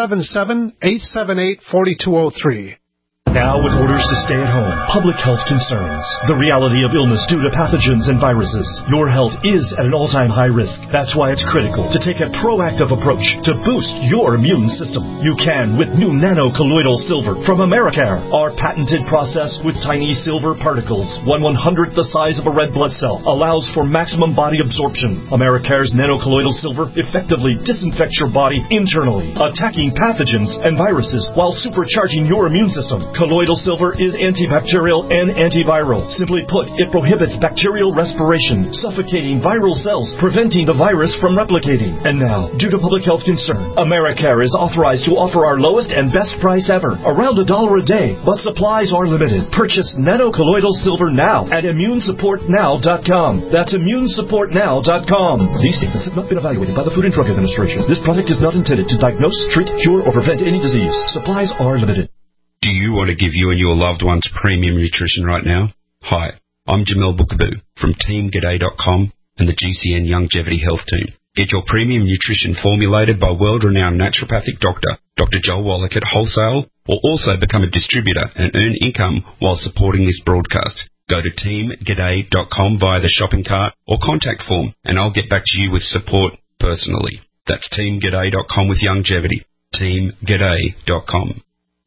877-878-4203. Now with orders to stay at home, public health concerns, the reality of illness due to pathogens and viruses, your health is at an all-time high risk. That's why it's critical to take a proactive approach to boost your immune system. You can with new nano-colloidal silver from Americare. Our patented process with tiny silver particles, 1/100th the size of a red blood cell, allows for maximum body absorption. Americare's nano-colloidal silver effectively disinfects your body internally, attacking pathogens and viruses while supercharging your immune system. Colloidal silver is antibacterial and antiviral. Simply put, it prohibits bacterial respiration, suffocating viral cells, preventing the virus from replicating. And now, due to public health concern, Americare is authorized to offer our lowest and best price ever, around $1 a day, but supplies are limited. Purchase nano-colloidal silver now at ImmuneSupportNow.com. That's ImmuneSupportNow.com. These statements have not been evaluated by the Food and Drug Administration. This product is not intended to diagnose, treat, cure, or prevent any disease. Supplies are limited. Do you want to give you and your loved ones premium nutrition right now? Hi, I'm Jamel Bookaboo from TeamGaday.com and the GCN Longevity Health Team. Get your premium nutrition formulated by world-renowned naturopathic doctor, Dr. Joel Wallach at wholesale, or also become a distributor and earn income while supporting this broadcast. Go to TeamGaday.com via the shopping cart or contact form, and I'll get back to you with support personally. That's TeamGaday.com with longevity. TeamGaday.com.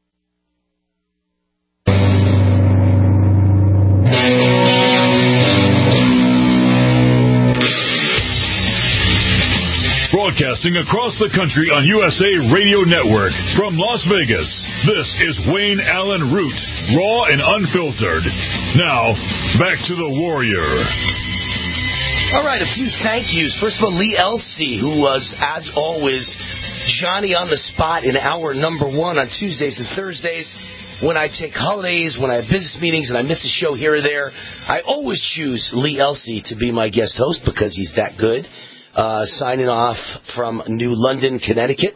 Broadcasting across the country on USA Radio Network from Las Vegas, this is Wayne Allen Root, raw and unfiltered. Now, back to the Warrior. All right, a few thank yous. First of all, Lee Elsey, who was, as always, Johnny on the spot in hour number 1 on Tuesdays and Thursdays. When I take holidays, when I have business meetings, and I miss a show here or there, I always choose Lee Elsey to be my guest host because he's that good. Signing off from New London, Connecticut,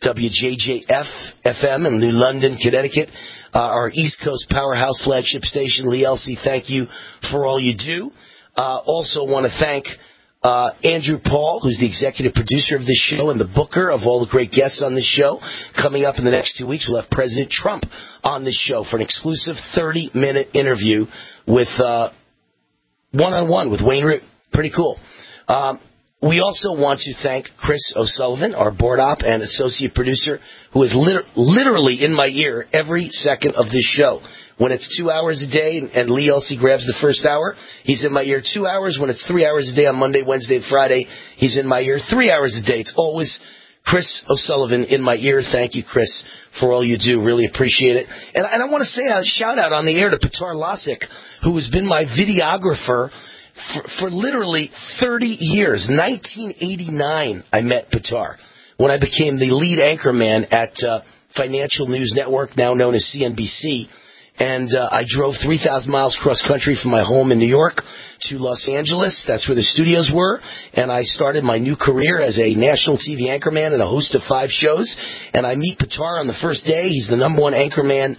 WJJF-FM in New London, Connecticut, our East Coast powerhouse flagship station. Lee Elsey, thank you for all you do. Also want to thank Andrew Paul, who's the executive producer of this show and the booker of all the great guests on this show. Coming up in the next 2 weeks, we'll have President Trump on this show for an exclusive 30-minute interview with one-on-one with Wayne Root. Pretty cool. We also want to thank Chris O'Sullivan, our board op and associate producer, who is literally in my ear every second of this show. When it's 2 hours a day and Lee Elsey grabs the first hour, he's in my ear 2 hours. When it's 3 hours a day on Monday, Wednesday, and Friday, he's in my ear 3 hours a day. It's always Chris O'Sullivan in my ear. Thank you, Chris, for all you do. Really appreciate it. And I want to say a shout-out on the air to Petar Lasik, who has been my videographer for literally 30 years. 1989, I met Petar when I became the lead anchorman at Financial News Network, now known as CNBC. And I drove 3,000 miles cross-country from my home in New York to Los Angeles. That's where the studios were. And I started my new career as a national TV anchorman and a host of 5 shows. And I meet Petar on the first day. He's the number one a cameraman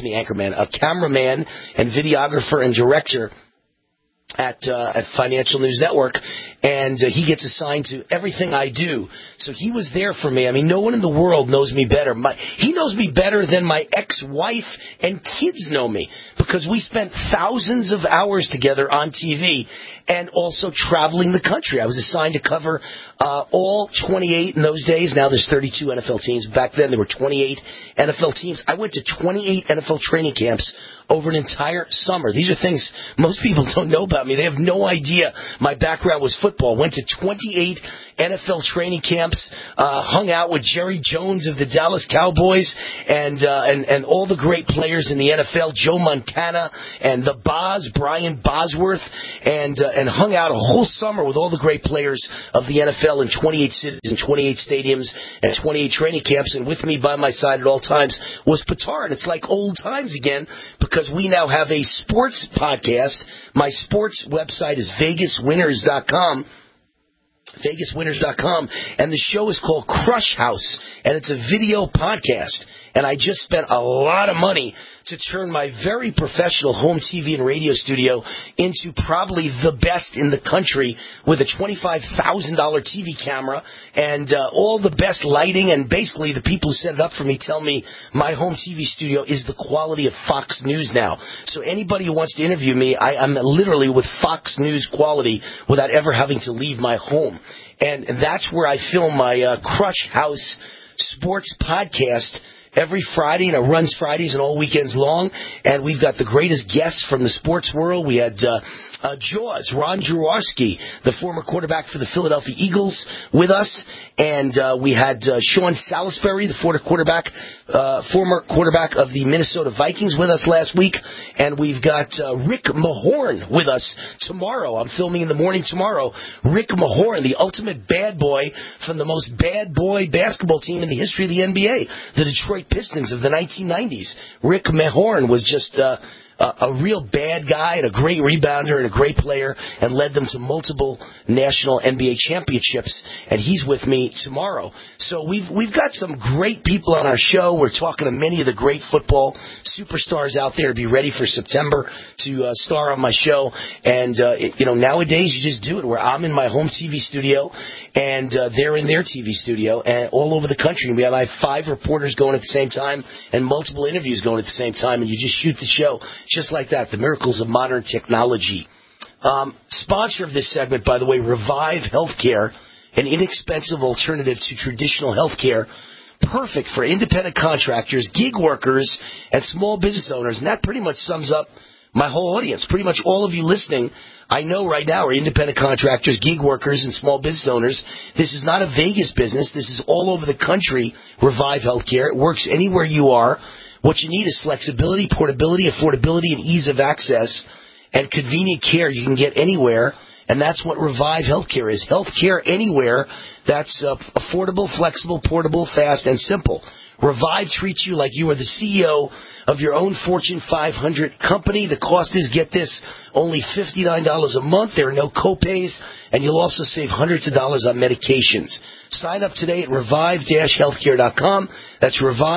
and videographer and director at Financial News Network, and he gets assigned to everything I do. So he was there for me. I mean, no one in the world knows me better. He knows me better than my ex-wife and kids know me, because we spent thousands of hours together on TV and also traveling the country. I was assigned to cover all 28 in those days. Now there's 32 NFL teams. Back then there were 28 NFL teams. I went to 28 NFL training camps over an entire summer. These are things most people don't know about me. They have no idea my background was football. Went to 28 NFL training camps, hung out with Jerry Jones of the Dallas Cowboys and all the great players in the NFL, Joe Montana and the Boz, Brian Bosworth, and hung out a whole summer with all the great players of the NFL in 28 cities and 28 stadiums and 28 training camps. And with me by my side at all times was Petar. And it's like old times again, because we now have a sports podcast. My sports website is VegasWinners.com. VegasWinners.com, and the show is called Crush House, and it's a video podcast. And I just spent a lot of money to turn my very professional home TV and radio studio into probably the best in the country, with a $25,000 TV camera and all the best lighting. And basically, the people who set it up for me tell me my home TV studio is the quality of Fox News now. So anybody who wants to interview me, I'm literally with Fox News quality without ever having to leave my home. And that's where I film my Crush House sports podcast every Friday, and it runs Fridays and all weekends long. And we've got the greatest guests from the sports world. We had Jaws, Ron Jaworski, the former quarterback for the Philadelphia Eagles, with us. And we had Sean Salisbury, the former quarterback of the Minnesota Vikings, with us last week. And we've got Rick Mahorn with us tomorrow. I'm filming in the morning tomorrow. Rick Mahorn, the ultimate bad boy from the most bad boy basketball team in the history of the NBA, the Detroit Pistons of the 1990s. Rick Mahorn was just a real bad guy and a great rebounder and a great player, and led them to multiple national NBA championships. And he's with me tomorrow. So we've got some great people on our show. We're talking to many of the great football superstars out there to be ready for September to star on my show. And nowadays you just do it where I'm in my home TV studio and they're in their TV studio, and all over the country. And I have 5 reporters going at the same time and multiple interviews going at the same time, and you just shoot the show just like that. The miracles of modern technology. Sponsor of this segment, by the way, Revive Healthcare, an inexpensive alternative to traditional healthcare, perfect for independent contractors, gig workers, and small business owners. And that pretty much sums up my whole audience. Pretty much all of you listening, I know right now, are independent contractors, gig workers, and small business owners. This is not a Vegas business. This is all over the country, Revive Healthcare. It works anywhere you are. What you need is flexibility, portability, affordability, and ease of access, and convenient care you can get anywhere. And that's what Revive Healthcare is. Healthcare anywhere that's affordable, flexible, portable, fast, and simple. Revive treats you like you are the CEO of your own Fortune 500 company. The cost is, get this, only $59 a month. There are no copays, and you'll also save hundreds of dollars on medications. Sign up today at revive-healthcare.com. That's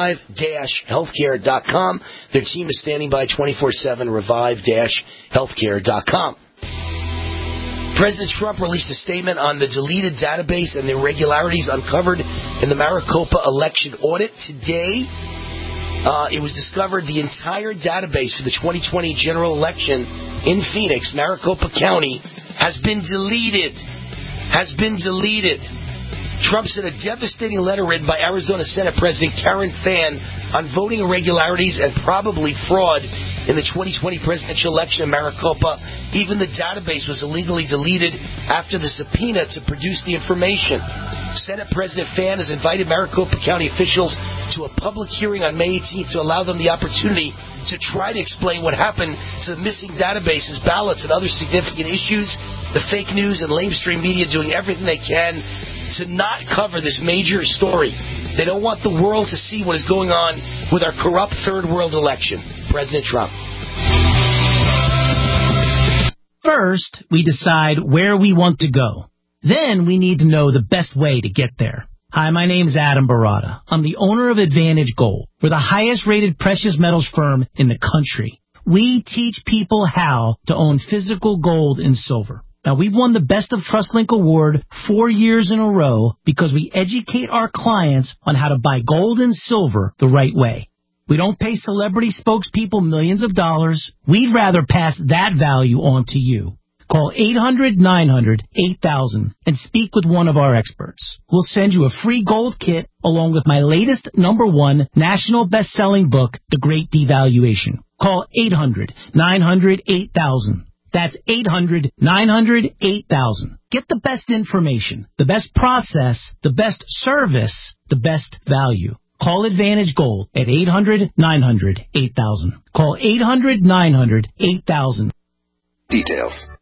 revive-healthcare.com. Their team is standing by 24/7, revive-healthcare.com. President Trump released a statement on the deleted database and the irregularities uncovered in the Maricopa election audit. Today, it was discovered the entire database for the 2020 general election in Phoenix, Maricopa County, has been deleted. Trump sent a devastating letter written by Arizona Senate President Karen Fann on voting irregularities and probably fraud in the 2020 presidential election in Maricopa. Even the database was illegally deleted after the subpoena to produce the information. Senate President Fann has invited Maricopa County officials to a public hearing on May 18th to allow them the opportunity to try to explain what happened to the missing databases, ballots, and other significant issues. The fake news and lamestream media doing everything they can to not cover this major story. They don't want the world to see what is going on with our corrupt third world election. President Trump. First, we decide where we want to go. Then we need to know the best way to get there. Hi, my name is Adam Barada. I'm the owner of Advantage Gold. We're the highest rated precious metals firm in the country. We teach people how to own physical gold and silver. Now, we've won the Best of TrustLink Award 4 years in a row because we educate our clients on how to buy gold and silver the right way. We don't pay celebrity spokespeople millions of dollars. We'd rather pass that value on to you. Call 800-900-8000 and speak with one of our experts. We'll send you a free gold kit along with my latest #1 national best-selling book, The Great Devaluation. Call 800-900-8000. That's 800-900-8000. Get the best information, the best process, the best service, the best value. Call Advantage Gold at 800-900-8000. Call 800-900-8000. Details.